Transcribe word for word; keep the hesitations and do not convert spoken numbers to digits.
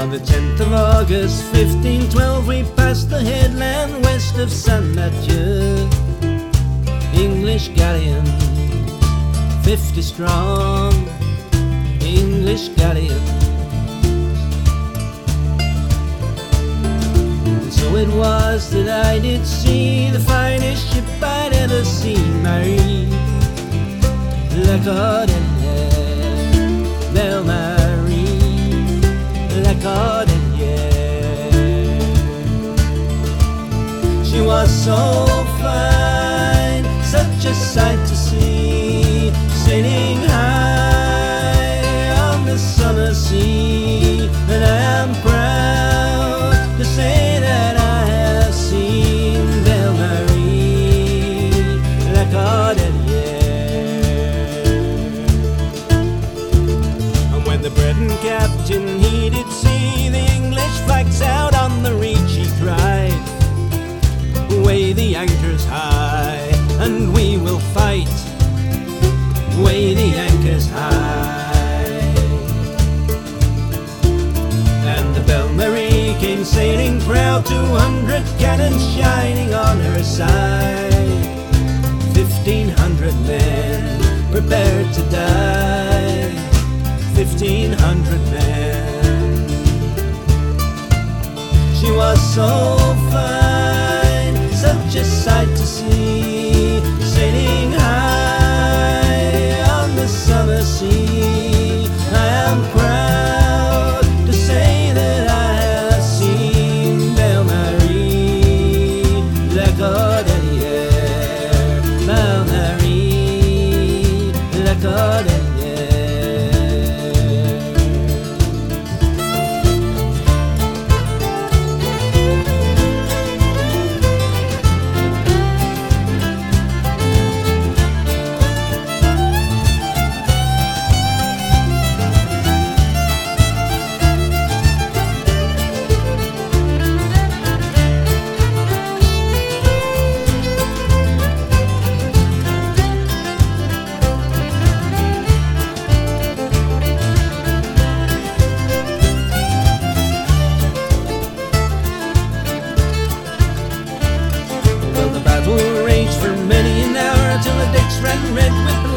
On the tenth of August, fifteen twelve, we passed the headland west of Saint Mathieu. English galleon, fifty strong, English galleon. And so it was that I did see the finest ship I'd ever seen, Marie, La Cordelière, Belle Marie, La Cordelière. She was so fine, such a sight to see, sailing high on the summer sea. And I am proud to say that I have seen Belle Marie, La Cordelière. And when the Breton captain, he did see the English flags out on the reach, he cried, "Weigh the anchors high, and we will fight, weigh the anchors high." And the Belle Marie came sailing proud, two hundred cannons shining on her side. Fifteen hundred men prepared to die, fifteen hundred men. She was so fine, such a sight to see, sailing high on the summer sea. I am proud to say that I have seen Belle Marie, La Cordelière, Belle Marie, La Cordelière. Ran red with